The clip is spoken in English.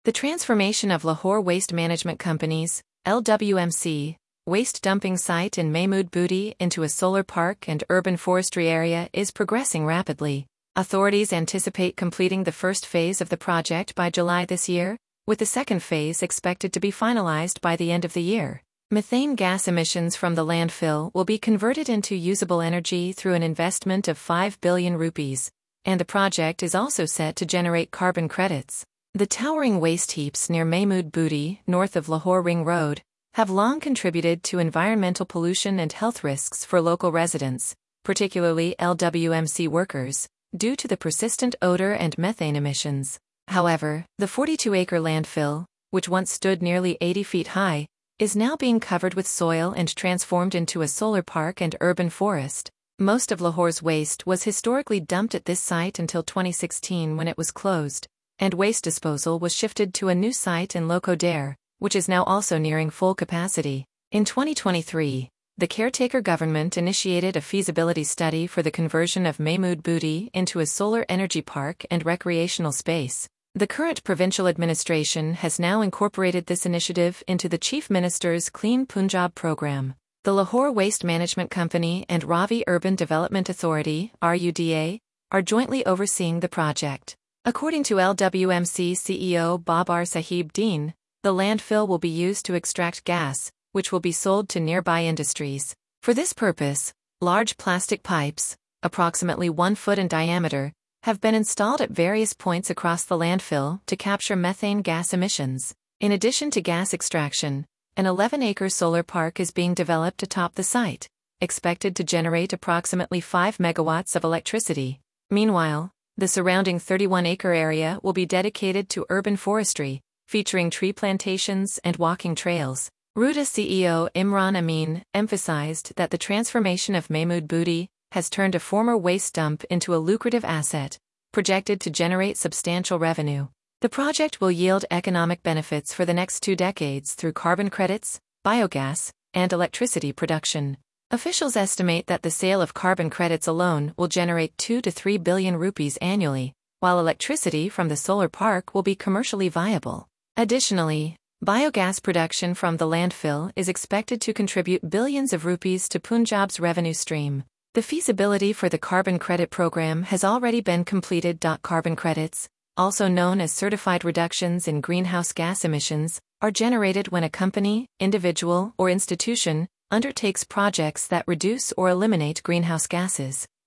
The transformation of Lahore Waste Management Company's LWMC waste dumping site in Mahmood Budi into a solar park and urban forestry area is progressing rapidly. Authorities anticipate completing the first phase of the project by July this year, with the second phase expected to be finalized by the end of the year. Methane gas emissions from the landfill will be converted into usable energy through an investment of 5 billion rupees, and the project is also set to generate carbon credits. The towering waste heaps near Mahmood Budi, north of Lahore Ring Road, have long contributed to environmental pollution and health risks for local residents, particularly LWMC workers, due to the persistent odor and methane emissions. However, the 42-acre landfill, which once stood nearly 80 feet high, is now being covered with soil and transformed into a solar park and urban forest. Most of Lahore's waste was historically dumped at this site until 2016 when it was closed, and waste disposal was shifted to a new site in Loco Dare, which is now also nearing full capacity. In 2023, the caretaker government initiated a feasibility study for the conversion of Mahmood Budi into a solar energy park and recreational space. The current provincial administration has now incorporated this initiative into the Chief Minister's Clean Punjab program. The Lahore Waste Management Company and Ravi Urban Development Authority (RUDA) are jointly overseeing the project. According to LWMC CEO Babar Sahib Deen, the landfill will be used to extract gas, which will be sold to nearby industries. For this purpose, large plastic pipes, approximately 1 foot in diameter, have been installed at various points across the landfill to capture methane gas emissions. In addition to gas extraction, an 11-acre solar park is being developed atop the site, expected to generate approximately 5 megawatts of electricity. Meanwhile, the surrounding 31-acre area will be dedicated to urban forestry, featuring tree plantations and walking trails. RUDA CEO Imran Amin emphasized that the transformation of Mahmood Budi has turned a former waste dump into a lucrative asset, projected to generate substantial revenue. The project will yield economic benefits for the next 2 decades through carbon credits, biogas, and electricity production. Officials estimate that the sale of carbon credits alone will generate 2 to 3 billion rupees annually, while electricity from the solar park will be commercially viable. Additionally, biogas production from the landfill is expected to contribute billions of rupees to Punjab's revenue stream. The feasibility for the carbon credit program has already been completed. Carbon credits, also known as certified reductions in greenhouse gas emissions, are generated when a company, individual, or institution undertakes projects that reduce or eliminate greenhouse gases.